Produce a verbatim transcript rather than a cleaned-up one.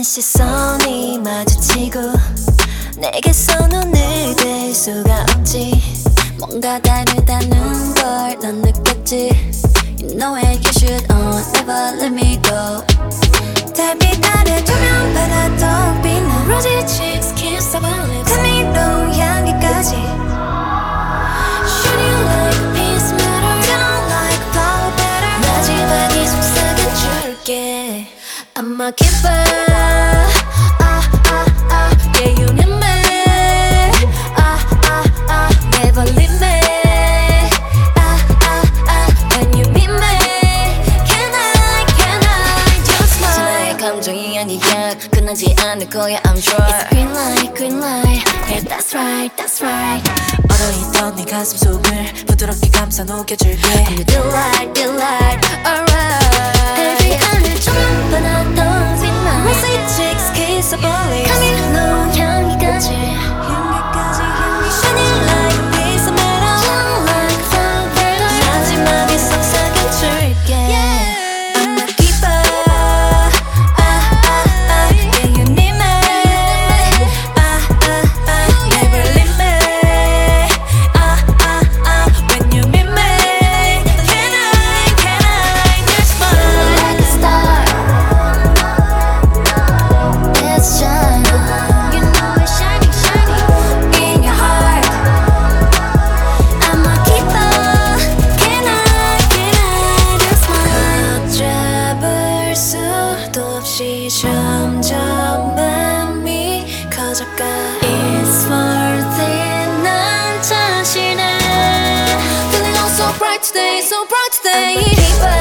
한 시선이 마주치고 내게서 눈을 뗄 수가 없지. 뭔가 다르다는 걸 넌 느꼈지. You know it, you should uh, never let me go. 달빛 아래 조명 바다도 빛나 Rosy cheeks, kiss of our lips 감미로운 향기까지 Shining like a piece matter Down like a flower better 마지막에 속삭여줄게 I'm a keeper ah, ah, ah. Yeah, you need me ah, ah, ah. Never leave me ah, ah, ah. When you need me Can I, can I just smile 감정이 아니야 끝나지 않을 거야 I'm sure It's green light, green light Yeah, that's right, that's right 얼어있던 네 가슴 속을 부드럽게 감싸 녹여줄게 I'm the delight, delight, alright Every 하늘 조명 바다도 빛나 Rosy cheeks, kiss of our lips 감미로운 향기까지 향기까지 향기 Shining like a piece of metal Shine like a flower better 마지막에 속삭여줄게 yeah. I'm a keeper ah, ah, ah. Yeah, you need me ah, ah, ah. Never leave me ah, ah, ah. When you meet me Can I, can I just smile like a star Let's shine You know it's shining, shining In your heart I'm a keeper Can I, can I just smile 잡을 수도 없이 점점 맘이 커져가 It's worth it 난 자신을 Feeling all so bright today, so bright today I'm a keeper